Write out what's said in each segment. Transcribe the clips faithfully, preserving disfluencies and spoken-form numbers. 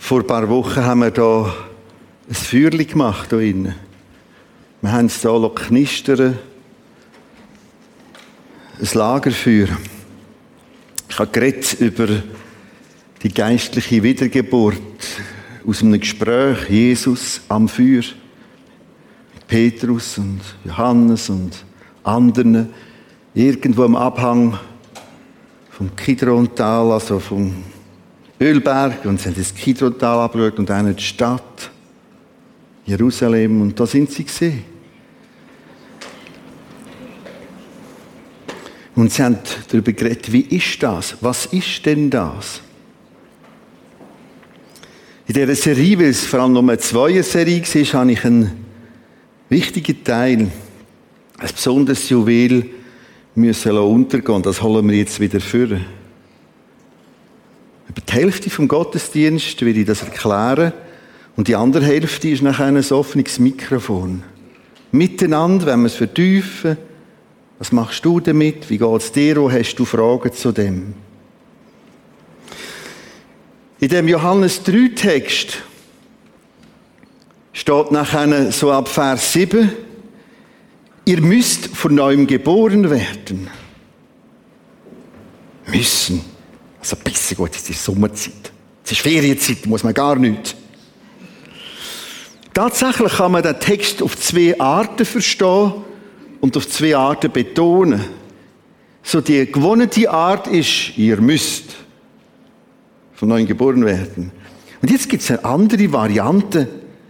Vor ein paar Wochen haben wir hier ein Feuerchen gemacht hier innen. Wir haben es hier knistern. Ein Lagerfeuer. Ich habe geredet über die geistliche Wiedergeburt aus einem Gespräch Jesus am Feuer. Mit Petrus und Johannes und anderen. Irgendwo am Abhang vom Kidrontal, also vom Ölberg. Und sie haben das Kidrontal angeschaut und dann die Stadt Jerusalem. Und da sind sie gesehen. Und sie haben darüber geredet, wie ist das? Was ist denn das? In dieser Serie, weil es vor allem nur eine Zweier-Serie war, habe ich einen wichtigen Teil, ein besonderes Juwel, müssen untergehen. Das holen wir jetzt wieder vor. Über die Hälfte vom Gottesdienst will ich das erklären. Und die andere Hälfte ist nachher ein offenes Mikrofon. Miteinander, wenn wir es vertiefen. Was machst du damit? Wie geht es dir? Wo hast du Fragen zu dem? In dem Johannes drei Text steht nachher so ab Vers sieben, ihr müsst von neuem geboren werden. Müssen. Also besser gut, es ist Sommerzeit. Es ist Ferienzeit, muss man gar nicht. Tatsächlich kann man den Text auf zwei Arten verstehen und auf zwei Arten betonen. So die gewohnte Art ist, ihr müsst von neuem geboren werden. Und jetzt gibt es eine andere Variante.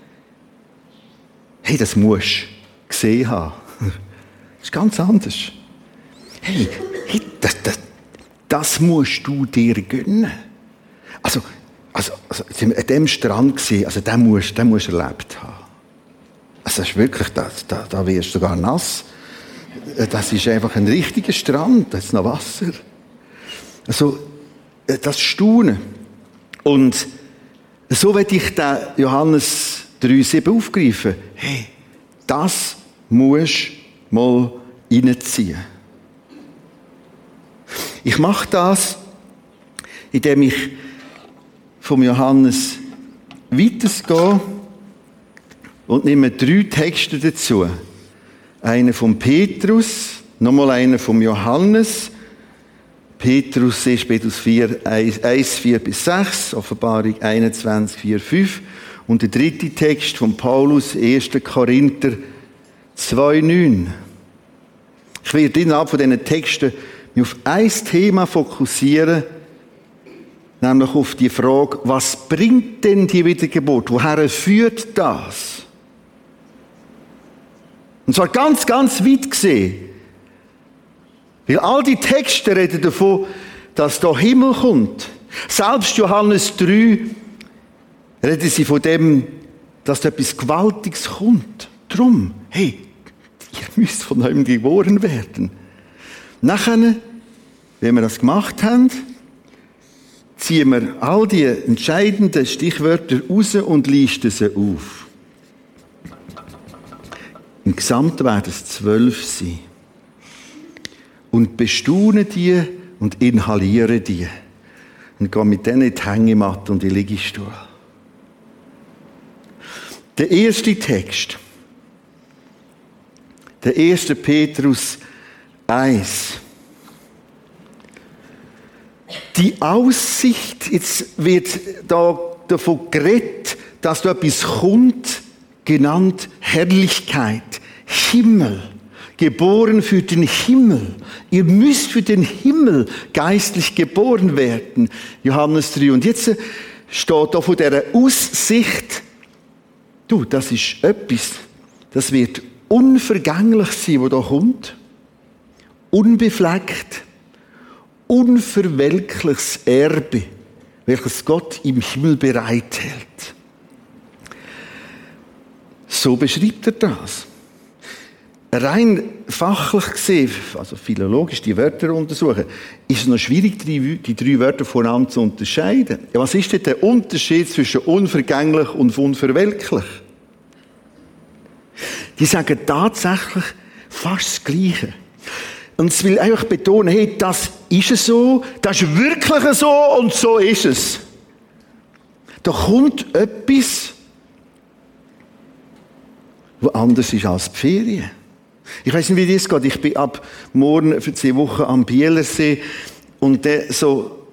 Hey, das musst du gesehen haben. Das ist ganz anders. Hey, hey das, das, das musst du dir gönnen. Also, also, also an dem Strand gesehen, also den musst du musst erlebt haben. Also das ist wirklich, da, da, da wirst du sogar nass. Das ist einfach ein richtiger Strand, da ist noch Wasser. Also, das Staunen. Und so werde ich den Johannes drei sieben aufgreifen. Hey, das musst du mal reinziehen. Ich mache das, indem ich vom Johannes weitergehe und nehme drei Texte dazu. Einen von Petrus, nochmal einen von Johannes. Petrus ist Petrus vier, eins, vier bis sechs, Offenbarung einundzwanzig, vier, fünf. Und der dritte Text von Paulus, erster Korinther zwei, neun. Ich werde innerhalb von diesen Texten mich auf ein Thema fokussieren, nämlich auf die Frage, was bringt denn die Wiedergeburt? Woher führt das? Und zwar ganz, ganz weit gesehen. Weil all die Texte reden davon, dass da Himmel kommt. Selbst Johannes drei reden sie von dem, dass da etwas Gewaltiges kommt. Drum, hey, ihr müsst von neuem geboren werden. Nachher, wenn wir das gemacht haben, ziehen wir all die entscheidenden Stichwörter raus und listen sie auf. Im Gesamt werden es zwölf sein. Und bestaune die und inhaliere die. Und gehe mit denen in die Hängematte und in den Liegestuhl. Der erste Text. Der erste Petrus eins. Die Aussicht, jetzt wird da davon geredet, dass da etwas kommt, genannt Herrlichkeit, Himmel. Geboren für den Himmel. Ihr müsst für den Himmel geistlich geboren werden. Johannes drei. Und jetzt steht da von dieser Aussicht, du, das ist etwas, das wird unvergänglich sein, was da kommt. Unbefleckt, unverwelkliches Erbe, welches Gott im Himmel bereithält. So beschreibt er das. Rein fachlich gesehen, also philologisch die Wörter untersuchen, ist es noch schwierig, die, die drei Wörter voneinander zu unterscheiden. Ja, was ist denn der Unterschied zwischen unvergänglich und unverwelklich? Die sagen tatsächlich fast das Gleiche. Und es will einfach betonen, hey, das ist es so, das ist wirklich so und so ist es. Da kommt etwas, was anders ist als die Ferien. Ich weiss nicht, wie das geht. Ich bin ab morgen für zwei Wochen am Bielersee und der so,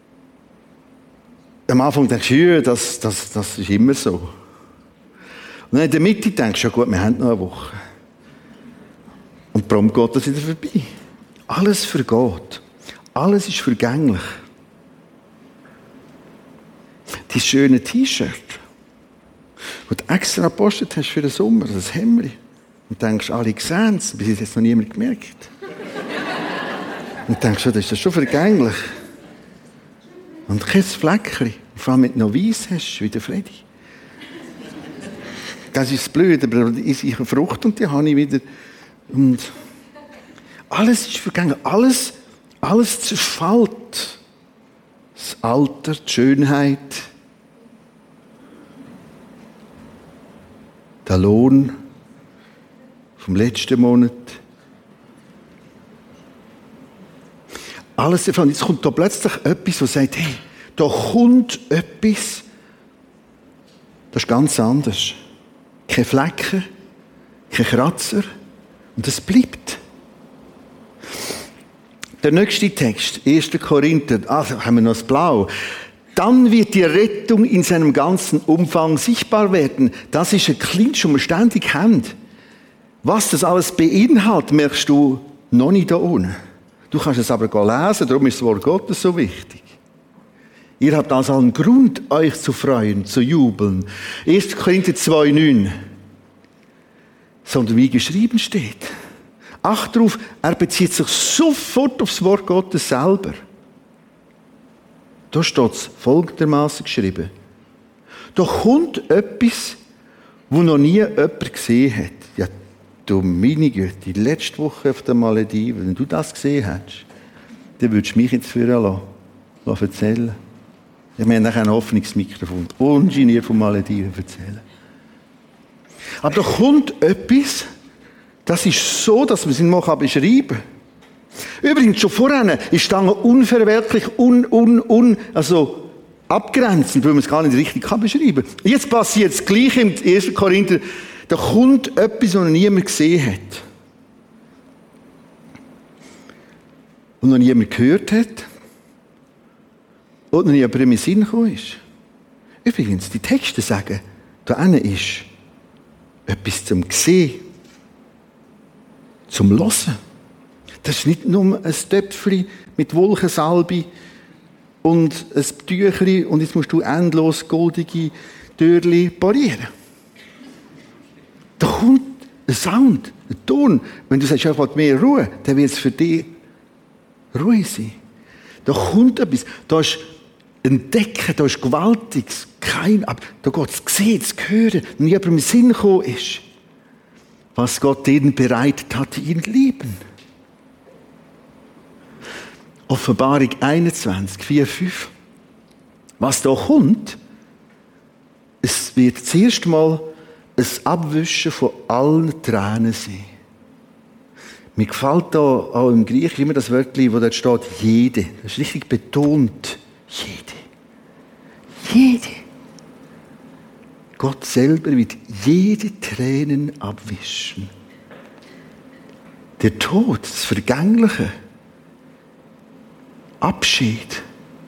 am Anfang denkst du, ja, das, das, das ist immer so. Und dann in der Mitte denkst du, ja gut, wir haben noch eine Woche. Und prompt geht das wieder vorbei. Alles vergeht. Alles ist vergänglich. Dein schöne T-Shirt, das du extra gepostet hast für den Sommer, das Hemdli. Und denkst, alle sehen es, bis jetzt noch niemand gemerkt. Und denkst, das ist das schon vergänglich. Und kein Fleckchen. Vor allem, wenn du noch weiss hast, wie der Freddy. Das ist blöd, aber ich eine Frucht und die habe ich wieder. Und alles ist vergänglich. Alles, alles zerfällt. Das Alter, die Schönheit, der Lohn vom letzten Monat. Alles davon. Jetzt kommt da plötzlich etwas, das sagt, hey, da kommt etwas, das ist ganz anders. Keine Flecken, keine Kratzer. Und es bleibt. Der nächste Text, erster Korinther, ah, haben wir noch das Blau. Dann wird die Rettung in seinem ganzen Umfang sichtbar werden. Das ist ein Clinch, den wir ständig haben. Was das alles beinhaltet, merkst du noch nicht da unten. Du kannst es aber lesen, darum ist das Wort Gottes so wichtig. Ihr habt also einen Grund, euch zu freuen, zu jubeln. erster Korinther zwei neun. Sondern wie geschrieben steht. Acht darauf, er bezieht sich sofort aufs Wort Gottes selber. Da steht es folgendermaßen geschrieben. Da kommt etwas, wo noch nie jemand gesehen hat. Ja, du meine Güte, die letzte Woche auf der Malediven, wenn du das gesehen hättest, dann würdest du mich jetzt führen lassen, lassen erzählen. Ich meine, nachher ein offenes Mikrofon. Ungeniert von Malediven erzählen. Aber da kommt etwas, das ist so, dass man es nicht mal beschreiben kann. Übrigens, schon vorher ist dann unverwerklich, un, un, un, also abgrenzend, weil man es gar nicht richtig kann beschreiben kann. Jetzt passiert das Gleiche im ersten Korinther. Da kommt etwas, was noch niemand gesehen hat. Und noch niemand gehört hat. Und noch nie jemand in den Sinn gekommen ist. Übrigens, die Texte sagen, da hinten ist etwas zum Sehen, zum Hören. Das ist nicht nur ein Töpfchen mit Wolkensalbe und ein Tüchli und jetzt musst du endlos goldige Türchen parieren. Da kommt ein Sound, ein Ton. Wenn du sagst, ich will mehr Ruhe, dann wird es für dich Ruhe sein. Da kommt etwas. Da ist ein Decken, da ist Gewaltiges. Kein, aber da geht es sehen, zu hören, wenn jemand im Sinn gekommen ist, was Gott denen bereitet hat, die ihn lieben. Offenbarung einundzwanzig, vier, fünf. Was da kommt, es wird zuerst mal ein Abwischen von allen Tränen sein. Mir gefällt da auch im Griechischen immer das Wörtchen, wo dort steht, jede. Das ist richtig betont. Jede. Jede. Gott selber wird jede Tränen abwischen. Der Tod, das Vergängliche, Abschied,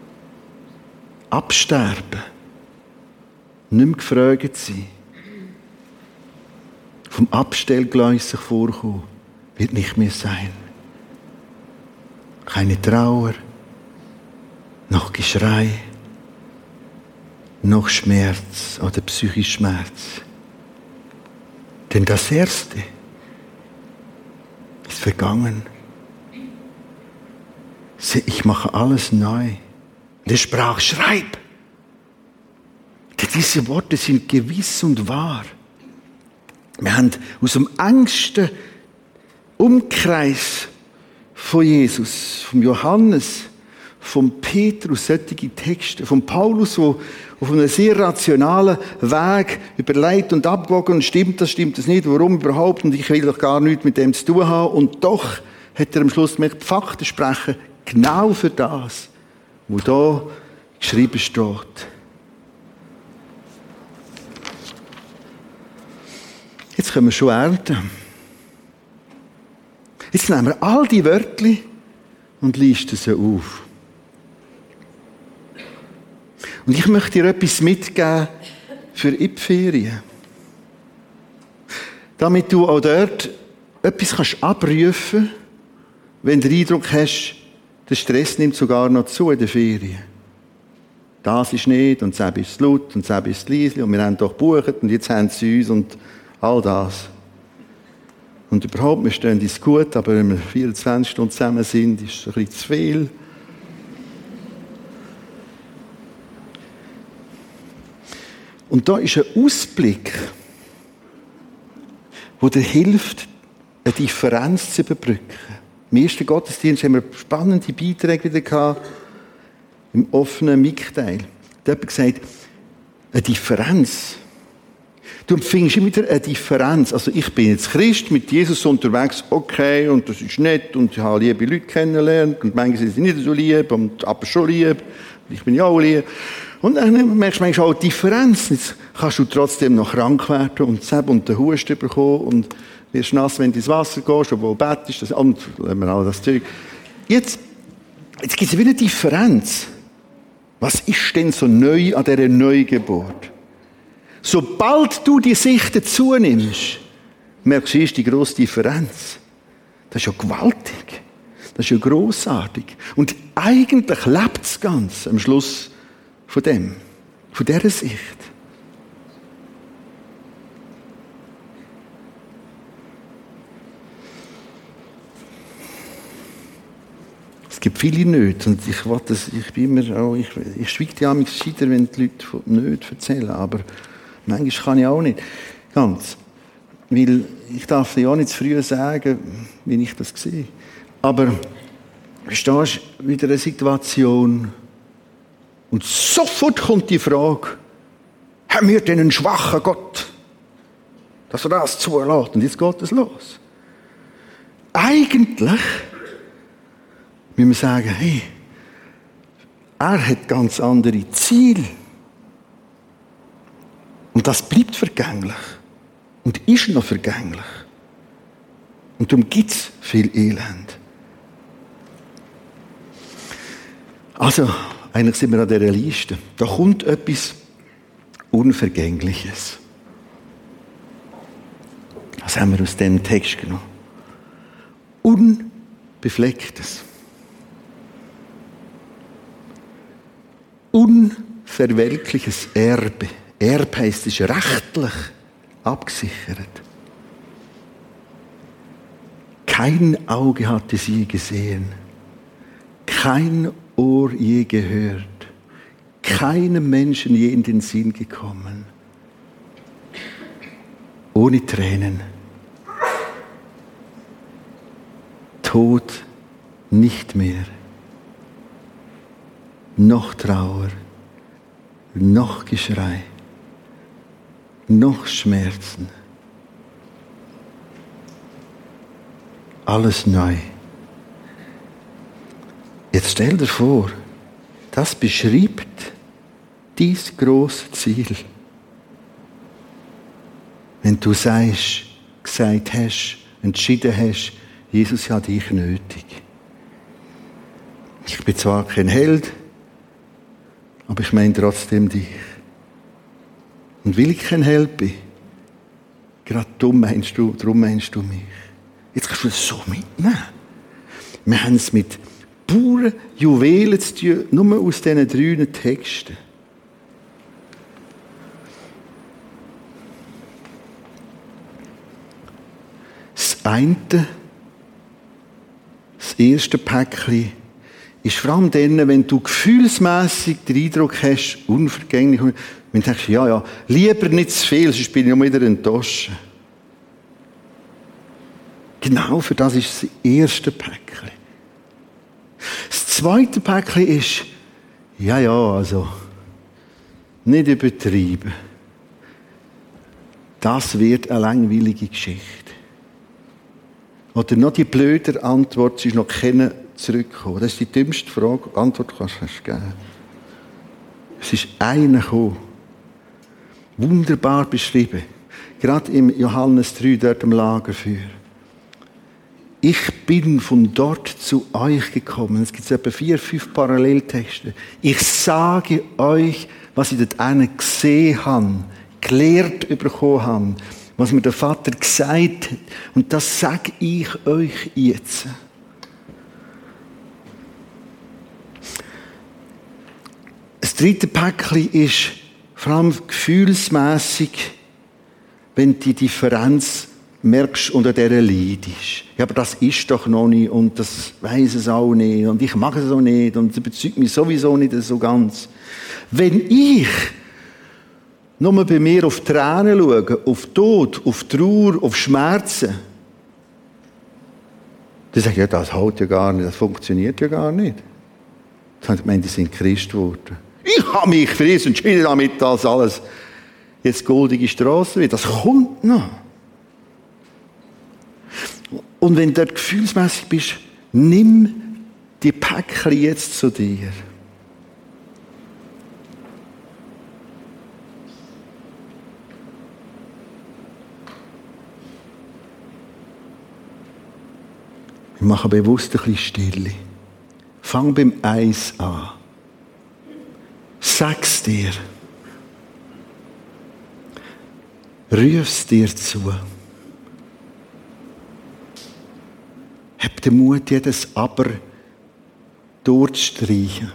Absterben, nicht mehr gefragt sein, vom Abstellgleis sich vorkommen, wird nicht mehr sein. Keine Trauer, noch Geschrei, noch Schmerz oder psychisch Schmerz. Denn das Erste ist vergangen. Ich mache alles neu. Und er sprach, schreib. Denn diese Worte sind gewiss und wahr. Wir haben aus dem engsten Umkreis von Jesus, vom Johannes, vom Petrus, solche Texte, von Paulus, der auf einem sehr rationalen Weg überlegt und abgewogen und stimmt das, stimmt das nicht, warum überhaupt und ich will doch gar nichts mit dem zu tun haben. Und doch hat er am Schluss gemerkt, die Fakten sprechen genau für das, was da geschrieben steht. jetzt können wir schon ernten. Jetzt nehmen wir all die Wörter und listen sie auf. Und ich möchte dir etwas mitgeben für in die Ferien. Damit du auch dort etwas kannst abrufen, wenn du den Eindruck hast, der Stress nimmt sogar noch zu in den Ferien. Das ist nicht, und das ist laut, und das ist leise, und wir haben doch gebucht, und jetzt haben sie uns, und all das. Und überhaupt, wir stehen uns gut, aber wenn wir vierundzwanzig Stunden zusammen sind, ist es ein bisschen zu viel. Und da ist ein Ausblick, der dir hilft, eine Differenz zu überbrücken. Im ersten Gottesdienst haben wir spannende Beiträge wieder gehabt, im offenen Mic-Teil. Da hat gesagt, eine Differenz. Du empfindest immer wieder eine Differenz. Also ich bin jetzt Christ, mit Jesus unterwegs, okay, und das ist nett, und ich habe liebe Leute kennengelernt, und manche sind nicht so lieb, und aber schon lieb, und ich bin ja auch lieb. Und dann merkst du manchmal auch die Differenz. Jetzt kannst du trotzdem noch krank werden und Zeb und den Husten bekommen und wirst nass, wenn du ins Wasser gehst, obwohl du bettest, das, und lassen wir all das Zeug. Jetzt, jetzt gibt es wieder eine Differenz. Was ist denn so neu an dieser Neugeburt? Sobald du die Sicht dazu nimmst, merkst du erst die grosse Differenz. Das ist ja gewaltig. Das ist ja grossartig. Und eigentlich lebt das Ganze am Schluss von dem, von dieser Sicht. Es gibt viele Nöte und ich will das, ich bin immer auch, ich, ich schweige ja manchmal scheiter, wenn die Leute von Nöten erzählen, aber manchmal kann ich auch nicht. Ganz. Weil ich darf dir ja nicht zu früh sagen, wie ich das sehe. Aber verstehst du, wieder eine Situation und sofort kommt die Frage, haben wir denn einen schwachen Gott, dass er das zulässt? Und jetzt geht es los. Eigentlich müssen wir sagen, hey, er hat ganz andere Ziele. Und das bleibt vergänglich. Und ist noch vergänglich. Und darum gibt es viel Elend. Also, eigentlich sind wir an dieser Liste. Da kommt etwas Unvergängliches. Was haben wir aus diesem Text genommen? Unbeflecktes. Unverwelkliches Erbe. Erbe heisst, es ist rechtlich abgesichert. Kein Auge hatte sie gesehen. Kein Ohr je gehört. Keinem Menschen je in den Sinn gekommen. Ohne Tränen. Tod nicht mehr. Noch Trauer. Noch Geschrei. Noch Schmerzen. Alles neu. Jetzt stell dir vor, das beschreibt dies große Ziel. Wenn du sagst, gesagt hast, entschieden hast, Jesus hat dich nötig. Ich bin zwar kein Held, aber ich meine trotzdem dich. Und weil ich kein Held bin, gerade darum meinst du, darum meinst du mich. Jetzt kannst du das so mitnehmen. Wir haben es mit puren Juwelen zu tun, nur aus diesen drei Texten. Das eine, das erste Päckchen, ist vor allem dann, wenn du gefühlsmässig den Eindruck hast, unvergänglich, wenn du denkst, ja, ja, lieber nicht zu viel, sonst bin ich noch wieder enttäuscht. Genau für das ist das erste Päckchen. Das zweite Päckchen ist, ja, ja, also, nicht übertreiben. Das wird eine langweilige Geschichte. Oder noch die blöde Antwort, sie ist noch keine zurückgekommen. Das ist die dümmste Frage, Antwort kannst du geben. Es ist einer gekommen. Wunderbar beschrieben. gerade im Johannes drei, dort am Lagerfeuer. Ich bin von dort zu euch gekommen. Es gibt etwa vier, fünf Paralleltexte. Ich sage euch, was ich dort einen gesehen habe, gelehrt bekommen habe, was mir der Vater gesagt hat. Und das sage ich euch jetzt. Das dritte Päckchen ist vor allem gefühlsmässig, wenn du die Differenz merkst und an dieser leidest. Ja, aber das ist doch noch nicht und das weiss es auch nicht und ich mag es auch nicht und es überzeugt mich sowieso nicht so ganz. Wenn ich nur bei mir auf Tränen schaue, auf Tod, auf Trauer, auf Schmerzen, dann sage ich, ja, das hält ja gar nicht, das funktioniert ja gar nicht. Ich meine, die sind Christ geworden. Ich habe mich für das entschieden, damit das alles jetzt goldige Straße wird. Das kommt noch. Und wenn du dort gefühlsmässig bist, nimm die Päckchen jetzt zu dir. Wir machen bewusst ein bisschen Stille. Fang beim Eis an. Sag's dir. Ruf's dir zu. Hab den Mut, jedes Aber durchzustreichen.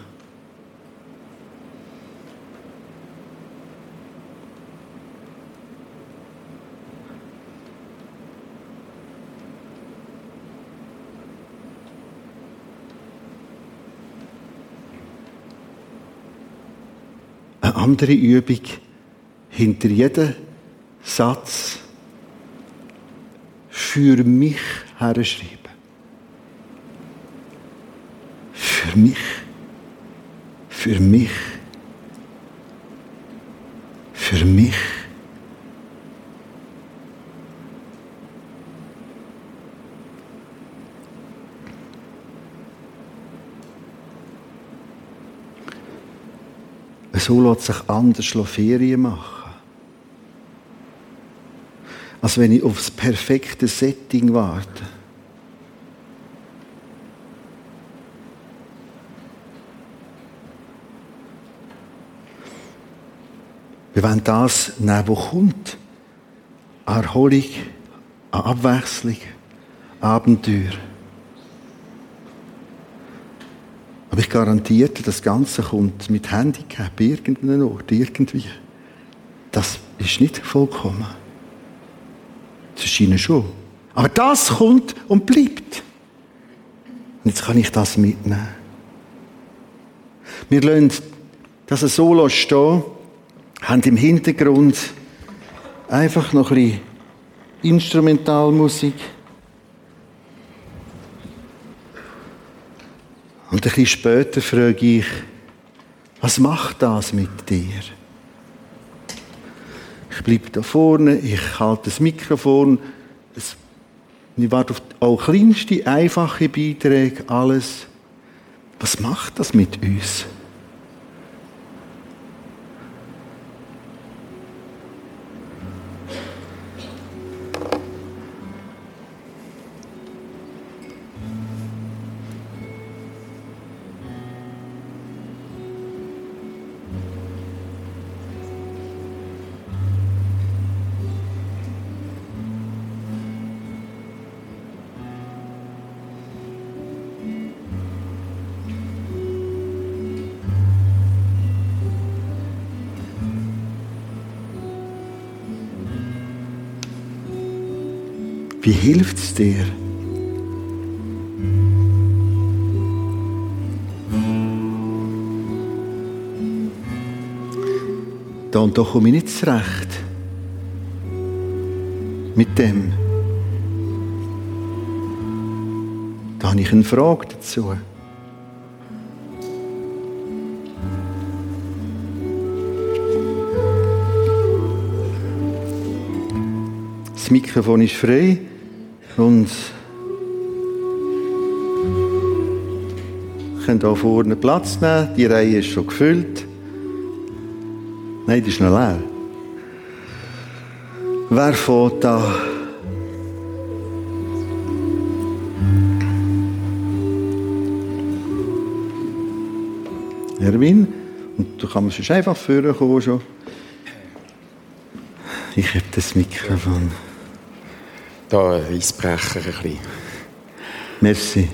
Eine andere Übung, hinter jedem Satz für mich herschreiben. Für mich. Für mich. Für mich. So lässt sich anders Ferien machen. Als wenn ich aufs perfekte Setting warte. Wir wollen das nehmen, was kommt. Erholung, Abwechslung, Abenteuer. Aber ich garantiere, das Ganze kommt mit Handicap irgendeinem Ort, irgendwie. Das ist nicht vollkommen. Das scheint schon. Aber das kommt und bleibt. Und jetzt kann ich das mitnehmen. Wir lassen das Solo stehen, haben im Hintergrund einfach noch ein bisschen Instrumentalmusik. Und ein bisschen später frage ich, was macht das mit dir? Ich bleibe da vorne, ich halte das Mikrofon, ich warte auf auch kleinste, einfache Beiträge, alles. Was macht das mit uns? Wie hilft es dir? Da und da komme ich nicht zurecht. Mit dem. Da habe ich eine Frage dazu. Das Mikrofon ist frei. Und wir können hier vorne Platz nehmen. Die Reihe ist schon gefüllt. Nein, die ist noch leer. Wer fährt da? Erwin? Und du kannst schon einfach vorkommen schon. Ich habe das Mikrofon. Da ein Eisbrecher ein bisschen. Merci.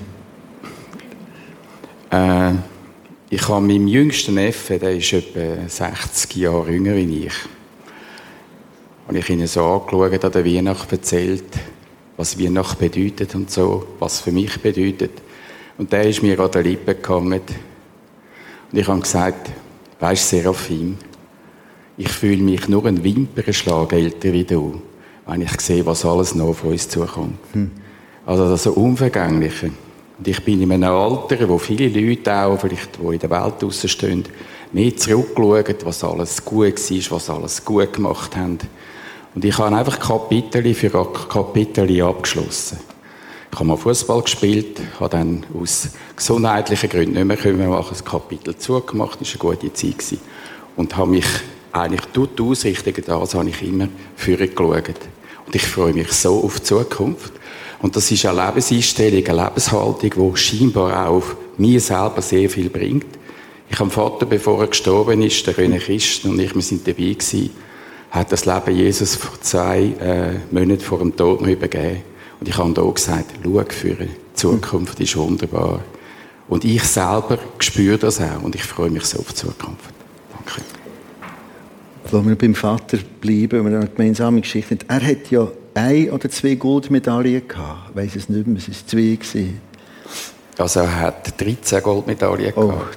Äh, ich habe meinem jüngsten Neffen, der ist etwa sechzig Jahre jünger als ich. Und ich ihn so angeschaut, an der Weihnacht erzählt, was Weihnacht bedeutet und so, was für mich bedeutet. Und der ist mir an den Lippen gehangen. Und ich habe gesagt, weisst du, Seraphim, ich fühle mich nur einen Wimpernschlag älter wie du, wenn ich sehe, was alles noch auf uns zukommt. Hm. Also das ist Unvergängliche. Und ich bin in einem Alter, wo viele Leute auch, vielleicht, die in der Welt draussen stehen, mehr zurückschauen, was alles gut war, was alles gut gemacht haben. Und ich habe einfach Kapitel für Kapitel abgeschlossen. Ich habe mal Fußball gespielt, habe dann aus gesundheitlichen Gründen nicht mehr können machen, das Kapitel zugemacht, das war eine gute Zeit gewesen. Und habe mich eigentlich durch die Ausrichtung, das habe ich immer vorgeschaut. Und ich freue mich so auf die Zukunft. Und das ist eine Lebenseinstellung, eine Lebenshaltung, die scheinbar auch mir selber sehr viel bringt. Ich habe einen Vater, bevor er gestorben ist, der René Christen und ich, wir sind dabei gewesen, hat das Leben Jesus vor zwei äh, Monaten vor dem Tod noch übergeben. Und ich habe hier gesagt, schau für die Zukunft ist wunderbar. Und ich selber spüre das auch und ich freue mich so auf die Zukunft. Danke. Wo wir beim Vater bleiben, wenn wir eine gemeinsame Geschichte haben. Er hat ja ein oder zwei Goldmedaillen gehabt. Ich weiss es nicht mehr, es waren zwei gewesen. Also er hat dreizehn Goldmedaillen oh. gehabt.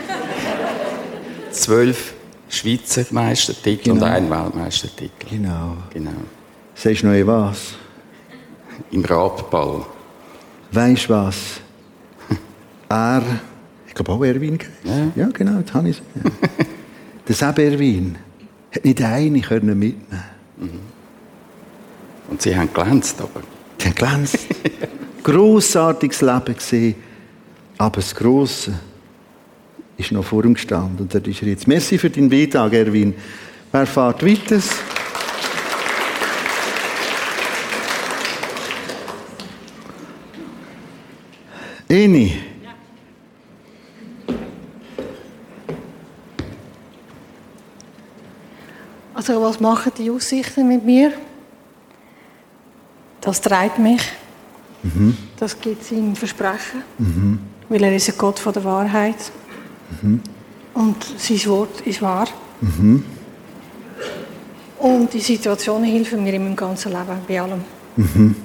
zwölf Schweizer Meistertitel genau. und ein Weltmeistertitel. Genau. genau. Sagst du noch was? Im Radball. Weisst du was? er, ich glaube auch Erwin geheißen. Ja. ja, genau, das habe ich ja. Der Seb Erwin hat nicht eine mitnehmen. Mhm. Und sie haben glänzt, aber. Sie haben glänzt. Grossartiges Leben gesehen, aber das Grosse ist noch vor ihm gestanden. Und dort ist er jetzt. Merci für deinen Beitrag, Erwin. Wer fährt weiter? Eni. Also was machen die Aussichten mit mir? Das treibt mich. Mhm. Das gibt ihm Versprechen. Mhm. Weil er ist ein Gott von der Wahrheit. Mhm. Und sein Wort ist wahr. Mhm. Und die Situationen helfen mir in meinem ganzen Leben, bei allem. Mhm.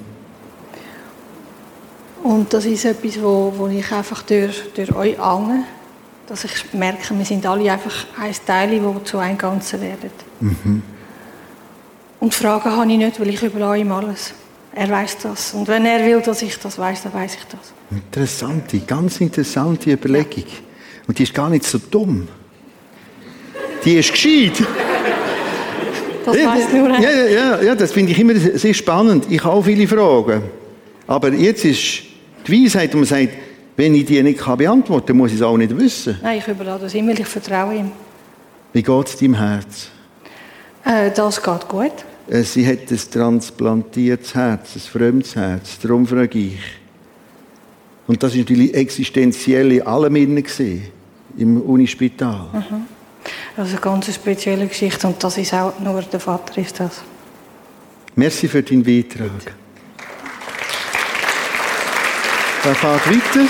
Und das ist etwas, wo, wo ich einfach durch, durch euch allen, dass ich merke, wir sind alle einfach ein Teil, die zu einem Ganzen werden. Mhm. Und Fragen habe ich nicht, weil ich über ihm alles. Er weiß das. Und wenn er will, dass ich das weiß, dann weiß ich das. Interessante, ganz interessante Überlegung. Ja. Und die ist gar nicht so dumm. Die ist gescheit. Das ja, weiss nur er. Ja, ja, ja, ja, das finde ich immer sehr spannend. Ich habe auch viele Fragen. Aber jetzt ist die Weisheit, und man sagt, wenn ich die nicht beantworten kann, muss ich es auch nicht wissen. Nein, ich überlasse das immer, ich vertraue ihm. Wie geht es deinem Herz? Äh, das geht gut. Sie hat ein transplantiertes Herz, ein fremdes Herz. Darum frage ich. Und das war natürlich existenziell in allem innen im Unispital. Mhm. Das ist eine ganz spezielle Geschichte und das ist auch nur der Vater ist das. Merci für deinen Beitrag. Bitte. Wer fährt weiter?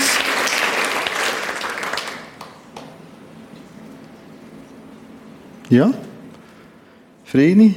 Ja? Vreni?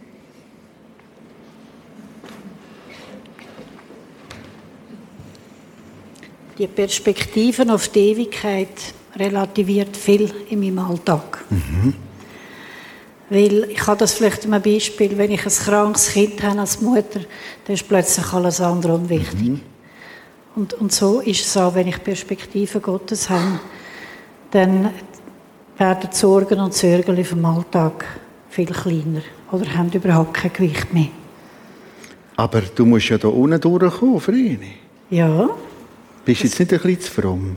Die Perspektiven auf die Ewigkeit relativiert viel in meinem Alltag. Mhm. Weil ich habe das vielleicht ein Beispiel, wenn ich ein krankes Kind habe als Mutter, dann ist plötzlich alles andere unwichtig. Mhm. Und, und so ist es auch, wenn ich Perspektiven Gottes habe, dann werden die Sorgen und Zörgel vom Alltag viel kleiner oder haben überhaupt kein Gewicht mehr. Aber du musst ja da unten durchkommen, Vreni. Ja. Bist du jetzt nicht ein bisschen zu fromm?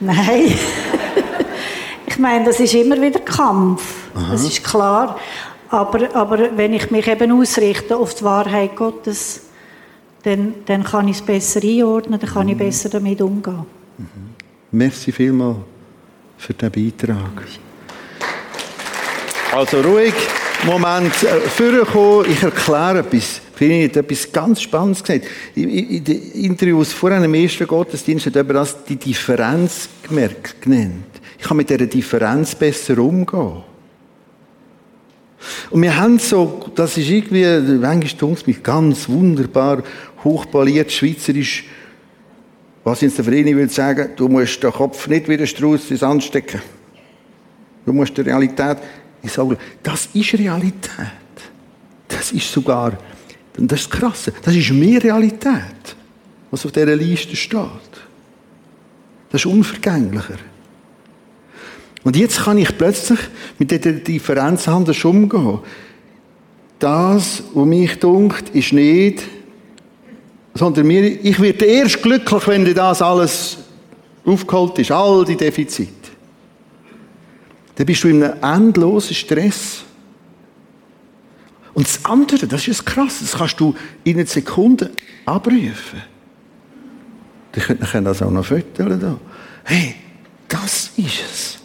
Nein. Ich meine, das ist immer wieder Kampf. Aha. Das ist klar. Aber, aber wenn ich mich eben ausrichte auf die Wahrheit Gottes, dann, dann kann ich es besser einordnen, dann kann ich besser damit umgehen. Mhm. Merci vielmals für den Beitrag. Also ruhig, Moment, vorkommen, ich erkläre etwas. Ich habe etwas ganz Spannendes gesagt. In den Interviews vorher im ersten Gottesdienst hat jemand das die Differenz gemerkt, genannt. Ich kann mit dieser Differenz besser umgehen. Und wir haben so, das ist irgendwie, manchmal tut es mich ganz wunderbar, hochpoliert, schweizerisch, was jetzt der Verein will sagen, du musst den Kopf nicht wie der Strauß ins Sand stecken. Du musst die Realität ins Auge. Das ist Realität. Das ist sogar, das ist das Krasse, das ist mehr Realität, was auf dieser Liste steht. Das ist unvergänglicher. Und jetzt kann ich plötzlich mit dieser Differenz anders umgehen. Das, was mich dunkt, ist nicht, sondern mir, ich werde erst glücklich, wenn dir das alles aufgeholt ist, all die Defizite. Dann bist du in einem endlosen Stress. Und das andere, das ist krass, das kannst du in einer Sekunde abrufen. Die können das auch noch füttern. Da. Hey, das ist es.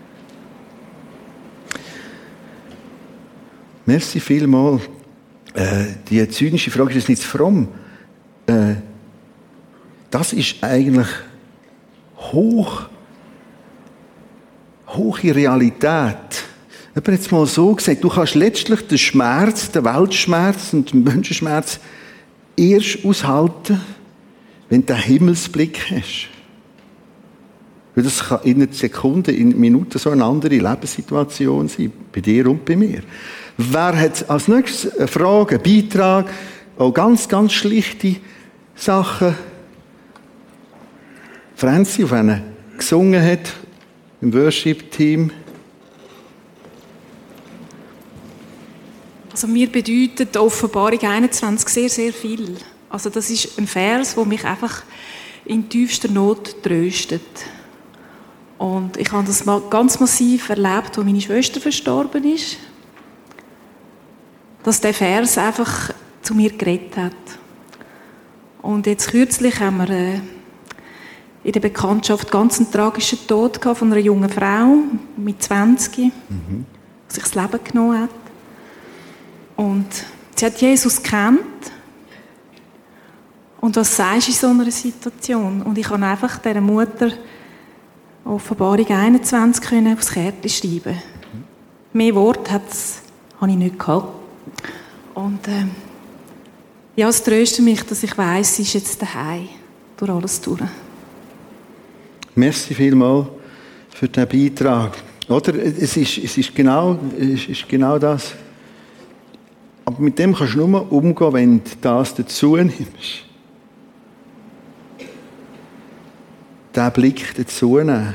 Merci vielmals. Äh, die zynische Frage ist nicht fromm. Äh, das ist eigentlich hoch, hohe Realität. Ich habe jetzt mal so gesagt, du kannst letztlich den Schmerz, den Weltschmerz und den Menschenschmerz erst aushalten, wenn du einen Himmelsblick hast. Weil das kann in einer Sekunde, in Minuten so eine andere Lebenssituation sein, bei dir und bei mir. Wer hat als nächstes eine Frage, einen Beitrag, auch ganz, ganz schlichte Sachen? Franzi, auf einen gesungen hat, im Worship-Team. Also mir bedeutet die Offenbarung einundzwanzig sehr, sehr viel. Also das ist ein Vers, der mich einfach in tiefster Not tröstet. Und ich habe das ganz massiv erlebt, als meine Schwester verstorben ist. Dass der Vers einfach zu mir geredet hat. Und jetzt kürzlich haben wir äh, in der Bekanntschaft ganz einen tragischen Tod gehabt von einer jungen Frau mit zwanzig, mhm. die sich das Leben genommen hat. Und sie hat Jesus gekannt. Und was sagst du in so einer Situation? Und ich kann einfach dieser Mutter Offenbarung einundzwanzig können aufs Kärtchen schreiben. Mhm. Mehr Worte habe ich nicht gehabt. Und äh, ja, es tröstet mich, dass ich weiss, sie ist jetzt daheim durch alles durch. Merci vielmals für diesen Beitrag. Oder? Es ist, es ist, genau, es ist genau das. Aber mit dem kannst du nur umgehen, wenn du das dazu nimmst. Den Blick dazu nehmen.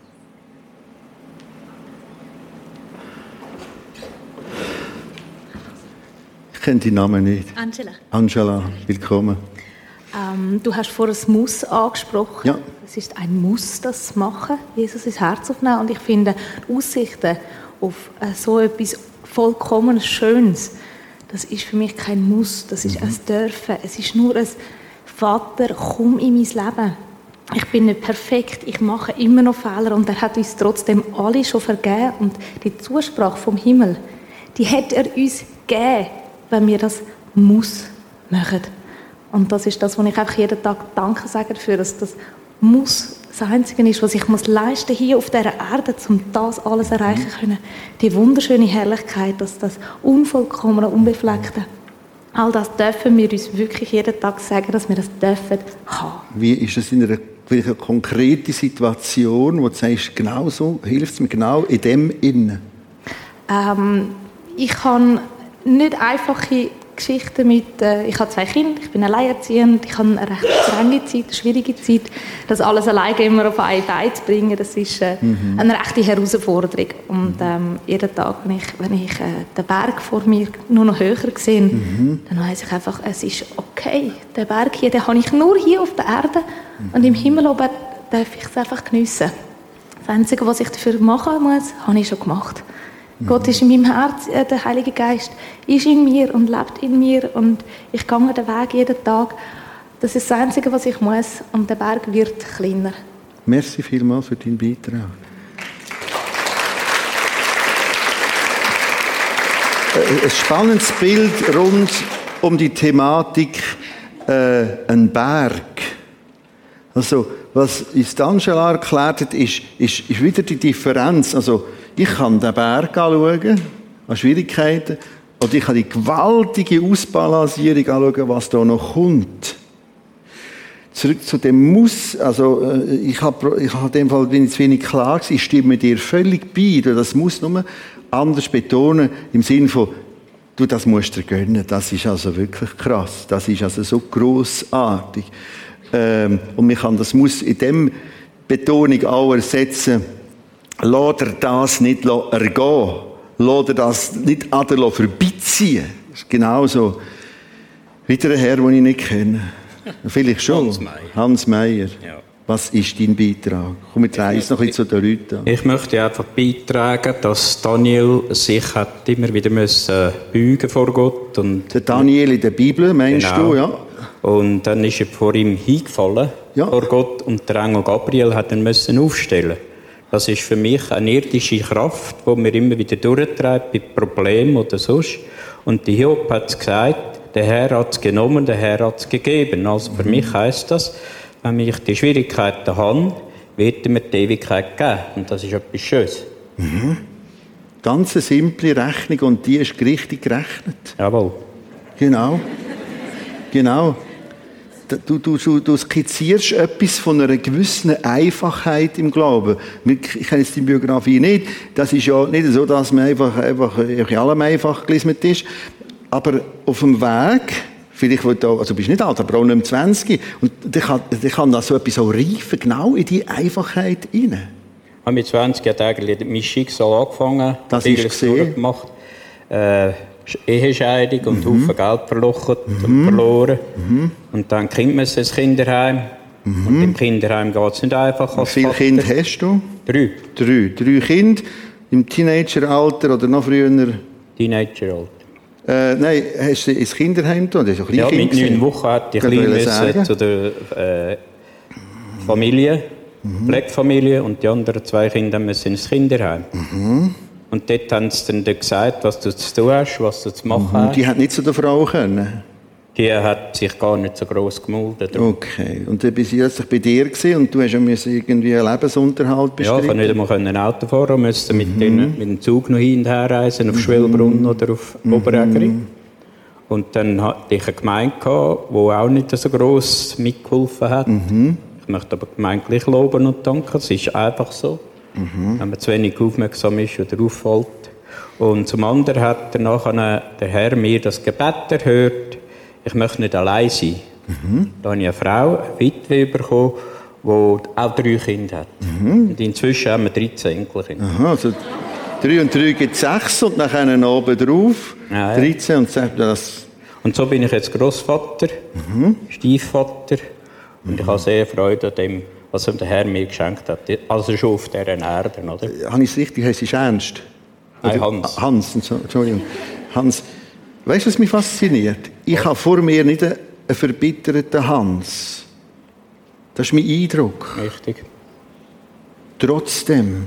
Ich kenne deinen Namen nicht. Angela. Angela, willkommen. Ähm, du hast vorhin das Muss angesprochen. Ja. Es ist ein Muss, das zu machen, Jesus ins Herz aufnehmen. Und ich finde, die Aussichten auf äh, so etwas vollkommen Schönes, das ist für mich kein Muss, das ist mhm. ein Dürfen. Es ist nur ein Vater, komm in mein Leben. Ich bin nicht perfekt, ich mache immer noch Fehler und er hat uns trotzdem alle schon vergeben. Und die Zusprache vom Himmel, die hat er uns gegeben, wenn wir das Muss machen. Und das ist das, was ich einfach jeden Tag Danke sage dafür, dass das Muss das Einzige ist, was ich muss leisten hier auf dieser Erde, um das alles erreichen zu können. Die wunderschöne Herrlichkeit, dass das Unvollkommene, Unbefleckte, all das dürfen wir uns wirklich jeden Tag sagen, dass wir das dürfen haben. Wie ist es in einer, einer konkreten Situation, wo du sagst, genau so, hilft es mir genau in dem Innen? Ähm, ich habe nicht einfache Geschichten mit, äh, ich habe zwei Kinder, ich bin alleinerziehend, ich habe eine recht strenge Zeit, eine schwierige Zeit, das alles alleine immer auf ein Bein zu bringen, das ist äh, mhm. eine rechte Herausforderung. Und ähm, jeden Tag, wenn ich, wenn ich äh, den Berg vor mir nur noch höher sehe, mhm. dann weiss ich einfach, es ist okay, den Berg hier, den habe ich nur hier auf der Erde mhm. und im Himmel oben darf ich es einfach geniessen. Das Einzige, was ich dafür machen muss, habe ich schon gemacht. Mhm. Gott ist in meinem Herz, äh, der Heilige Geist ist in mir und lebt in mir und ich gehe den Weg jeden Tag. Das ist das Einzige, was ich muss und der Berg wird kleiner. Merci vielmals für deinen Beitrag. Ein spannendes Bild rund um die Thematik äh, ein Berg. Also, was uns Angela erklärt hat, ist, ist, ist wieder die Differenz. Also, ich kann den Berg anschauen, an Schwierigkeiten, und ich kann die gewaltige Ausbalancierung anschauen, was da noch kommt. Zurück zu dem Muss, also, ich habe, ich habe in dem Fall, bin jetzt wenig klar gewesen, ich stimme dir völlig bei, das muss nur anders betonen, im Sinne von, du, das musst du dir gönnen, das ist also wirklich krass, das ist also so grossartig. Ähm, und man kann das Muss in dem Betonung auch ersetzen, lass dir das nicht ergehen, lass dir das nicht an dir vorbeiziehen. Das ist genauso. Wieder ein Herr, den ich nicht kenne. Vielleicht schon. Hans Meyer. Hans Meyer. Ja. Was ist dein Beitrag? Komm, wir drehen uns noch ein bisschen zu den Leuten an. Ich möchte einfach beitragen, dass Daniel sich hat immer wieder müssen beugen vor Gott. Und der Daniel in der Bibel, meinst genau. du, ja? Und dann ist er vor ihm hingefallen, ja. vor Gott, und der Engel Gabriel hat ihn müssen aufstellen. Das ist für mich eine irdische Kraft, die mir immer wieder durchtreibt bei Problemen oder sonst. Und die Hiob hat gesagt, der Herr hat es genommen, der Herr hat es gegeben. Also für mhm. mich heisst das, wenn ich die Schwierigkeiten habe, wird er mir die Ewigkeit geben. Und das ist etwas Schönes. Mhm. Ganz eine simple Rechnung und die ist richtig gerechnet. Jawohl. Genau. Genau. Du, du, du skizzierst etwas von einer gewissen Einfachheit im Glauben. Ich kenne jetzt die Biografie nicht. Das ist ja nicht so, dass man einfach, einfach in allem einfach gelesen ist. Aber auf dem Weg, vielleicht, also du bist nicht alt, aber auch nicht mehr zwanzig, und dann kann, dann kann das so etwas auch reifen, genau in die Einfachheit hinein. Mit zwanzig hat eigentlich mein Schicksal angefangen. Das ist gesehen. Gemacht. Äh, Ehescheidung und mhm. Haufen Geld verlochen mhm. und verloren. Mhm. Und dann kommt man ins Kinderheim. Mhm. Und im Kinderheim geht es nicht einfach. Wie viele Kinder hast du? Drei. Drei. Drei Kinder im Teenageralter oder noch früher? Teenageralter. Äh, nein, hast du ins Kinderheim getan? Das ist ja, mit neun Wochen hatte ich klein zu der äh, Familie, mhm. Pflegefamilie, und die anderen zwei Kinder müssen ins Kinderheim. Mhm. Und dort haben sie dann gesagt, was du zu tun hast, was du zu machen hast. Mhm. Die hat nicht zu der Frau können? Die hat sich gar nicht so gross gemeldet. Okay. Und dann bist du plötzlich bei dir gewesen und du hast ja irgendwie einen Lebensunterhalt bestreiten? Ja, ich konnte nicht einmal Auto fahren, musste mhm. mit, den, mit dem Zug noch hin und her reisen, auf mhm. Schwelbrunn oder auf mhm. Oberägeri. Und dann hatte ich eine Gemeinde, die auch nicht so gross mitgeholfen hat. Mhm. Ich möchte aber die Gemeinde gleich loben und danken. Es ist einfach so. Mhm. Wenn man zu wenig aufmerksam ist oder auffällt. Und zum anderen hat der, nachher der Herr mir das Gebet erhört, ich möchte nicht allein sein. Mhm. Da habe ich eine Frau, eine Witwe bekommen, die auch drei Kinder hat. Mhm. Und inzwischen haben wir dreizehn Enkelkinder. Aha, also drei und drei gibt sechs und dann oben drauf ja, ja. dreizehn und sechs. Das. Und so bin ich jetzt Grossvater, mhm. Stiefvater, und mhm. ich habe sehr Freude an dem, was der Herr mir geschenkt hat. Also schon auf dieser Erde, oder? Habe ich es richtig? Heißt es Ernst? Nein, Hans. Hans, Entschuldigung. Hans, weißt du, was mich fasziniert? Ich habe vor mir nicht einen verbitterten Hans. Das ist mein Eindruck. Richtig. Trotzdem,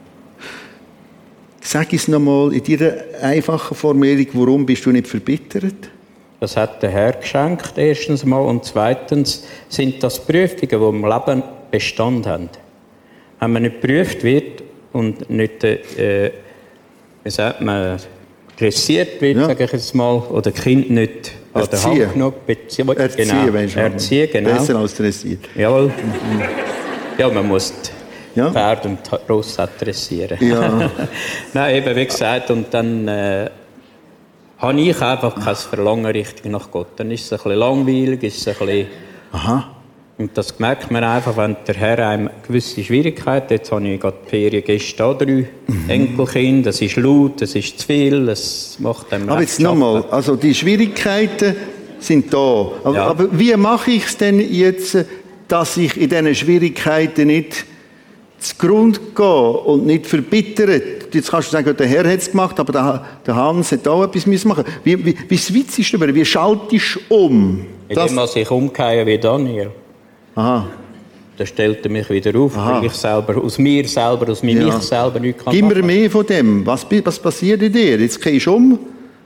sag es nochmal in deiner einfachen Formulierung, warum bist du nicht verbittert? Das hat der Herr geschenkt, erstens mal. Und zweitens sind das Prüfungen, die im Leben Bestand haben. Wenn man nicht geprüft wird und nicht, äh, wie sagt man, dressiert wird, ja. sage ich jetzt mal, oder Kind nicht an der Hand genug beziehen. Erziehen, genau. weißt du. Erziehen, genau. Besser als dressiert. Jawohl. Mhm. Ja, man muss ja. Pferd und Ross dressieren. Ja. Nein, eben wie gesagt, und dann äh, habe ich einfach kein Verlangen richtig nach Gott. Dann ist es ein bisschen langweilig, ist es ein bisschen... Aha. Und das merkt man einfach, wenn der Herr einem gewisse Schwierigkeiten, jetzt habe ich gerade Feriengäste da, drei mhm. Enkelkinder, das ist laut, das ist zu viel, das macht einem Aber jetzt nochmal, also die Schwierigkeiten sind da. Aber, ja. aber wie mache ich es denn jetzt, dass ich in diesen Schwierigkeiten nicht zugrunde gehen und nicht verbittert. Jetzt kannst du sagen, der Herr hat es gemacht, aber der, der Hans hat auch etwas machen müssen. Wie, wie, wie switchst du über? Wie schaltest du um? Indem man sich umkehren wie Daniel. Aha. Dann stellt er mich wieder auf, Aha. weil ich selber, aus mir selber, aus meinem Ja. Ich selber nichts kann Gib mir machen. mehr von dem. Was, was passiert in dir? Jetzt gehst du um.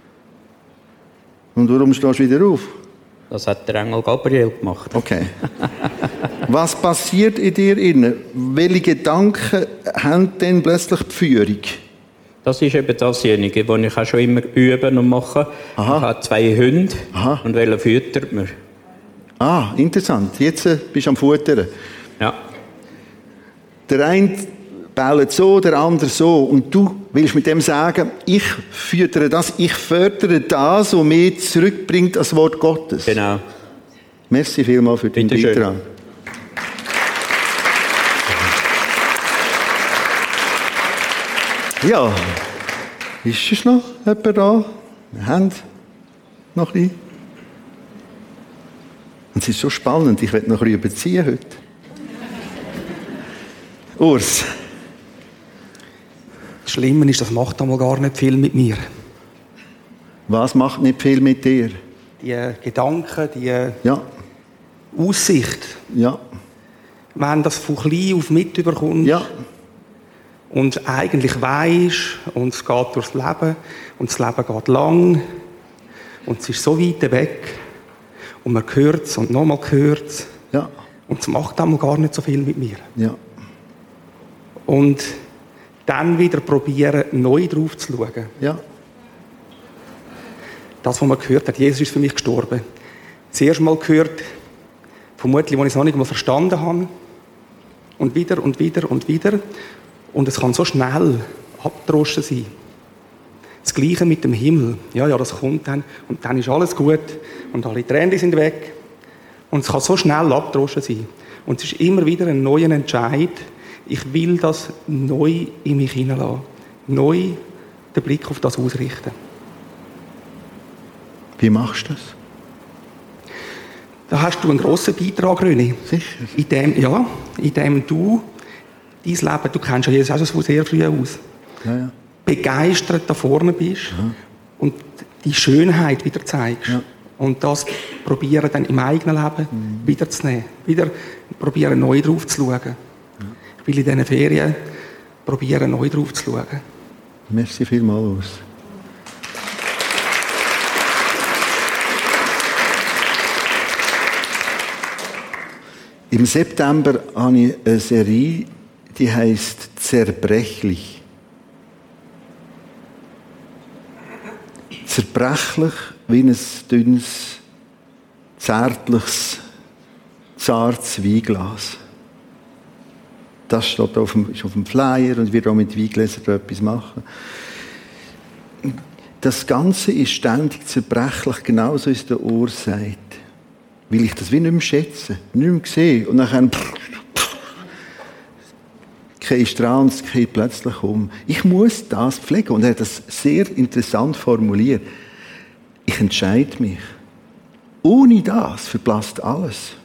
Und warum stehst du wieder auf? Das hat der Engel Gabriel gemacht. Okay. Was passiert in dir innen? Welche Gedanken haben denn plötzlich die Führung? Das ist eben dasjenige, was ich auch schon immer üben und mache. Aha. Ich habe zwei Hunde. Aha. Und welchen füttert man? Ah, interessant. Jetzt äh, bist du am Futtern. Ja. Der eine baut so, der andere so. Und du willst mit dem sagen, ich füttere das, ich fördere das, was mich zurückbringt als Wort Gottes. Genau. Merci vielmals für deinen Bitte schön. Beitrag. Ja, ist es noch jemand da? Wir haben noch ein bisschen. Und es ist so spannend, ich werde noch ein bisschen überziehen heute. Urs. Das Schlimme ist, das macht einmal gar nicht viel mit mir. Was macht nicht viel mit dir? Die Gedanken, die Ja, Aussicht, ja, wenn das von klein auf mitbekommt ja, und eigentlich weisst und es geht durchs Leben und das Leben geht lang und es ist so weit weg und man hört es und nochmal hört es ja, und es macht einmal gar nicht so viel mit mir. ja. Und dann wieder probieren, neu drauf zu schauen. Ja, Das, was man gehört hat, Jesus ist für mich gestorben. Zuerst mal gehört, vermutlich, als ich es noch nicht mal verstanden habe. Und wieder und wieder und wieder. Und es kann so schnell abgedroschen sein. Das Gleiche mit dem Himmel. Ja, ja, das kommt dann. Und dann ist alles gut. Und alle Tränen sind weg. Und es kann so schnell abgedroschen sein. Und es ist immer wieder ein neuer Entscheid. Ich will das neu in mich hineinlassen. Neu den Blick auf das ausrichten. wie machst du das? Da hast du einen grossen Beitrag, René. Sicher. In dem, ja, in dem du dein Leben, du kennst ja Jesus auch schon von sehr früh aus, Ja, ja. begeistert da vorne bist und die Schönheit wieder zeigst. Ja. Und das probieren dann im eigenen Leben Mhm. wiederzunehmen. Wieder probieren, neu drauf zu schauen. Ja. Ich will in diesen Ferien probieren, neu drauf zu schauen. Merci vielmals. Im September habe ich eine Serie, die heisst «Zerbrechlich». Zerbrechlich wie ein dünnes, zärtliches, zartes Weinglas. Das steht auf dem, ist auf dem Flyer und wir auch mit Weingläsern etwas machen. Das Ganze ist ständig zerbrechlich, genauso wie es der Ohr sagt. Weil ich das wie nicht mehr schätze, nicht mehr sehe. Und dann kein Strahl und es geht plötzlich um. Ich muss das pflegen. Und er hat das sehr interessant formuliert. Ich entscheide mich. Ohne das verblasst alles.